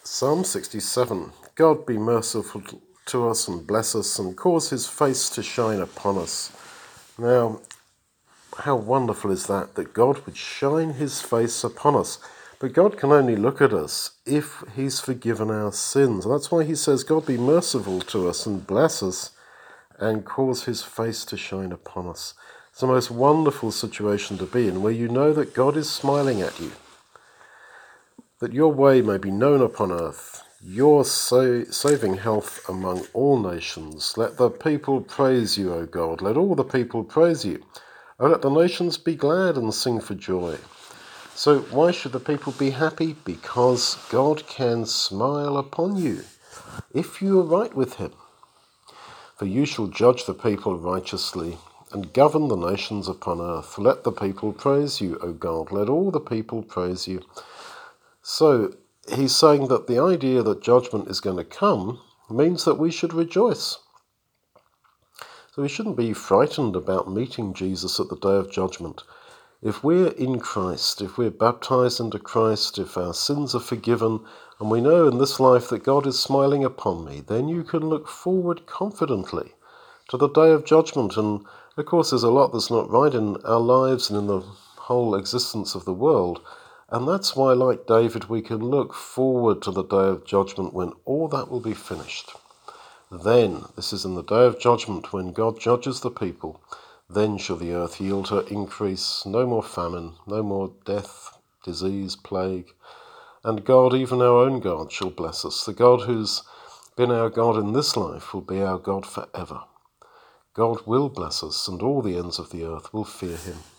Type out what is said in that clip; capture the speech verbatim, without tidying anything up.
Psalm sixty-seven. God be merciful to us and bless us and cause his face to shine upon us. Now, how wonderful is that, that God would shine his face upon us. But God can only look at us if he's forgiven our sins. And that's why he says, God be merciful to us and bless us and cause his face to shine upon us. It's the most wonderful situation to be in, where you know that God is smiling at you, that your way may be known upon earth, your sa- saving health among all nations. Let the people praise you, O God. Let all the people praise you. O let the nations be glad and sing for joy. So why should the people be happy? Because God can smile upon you if you are right with him. For you shall judge the people righteously and govern the nations upon earth. Let the people praise you, O God. Let all the people praise you. So he's saying that the idea that judgment is going to come means that we should rejoice. So we shouldn't be frightened about meeting Jesus at the day of judgment. If we're in Christ, if we're baptized into Christ, if our sins are forgiven, and we know in this life that God is smiling upon me, then you can look forward confidently to the day of judgment. And of course there's a lot that's not right in our lives and in the whole existence of the world. And that's why, like David, we can look forward to the day of judgment when all that will be finished. Then, this is in the day of judgment, when God judges the people, then shall the earth yield her increase, no more famine, no more death, disease, plague. And God, even our own God, shall bless us. The God who's been our God in this life will be our God forever. God will bless us, and all the ends of the earth will fear him.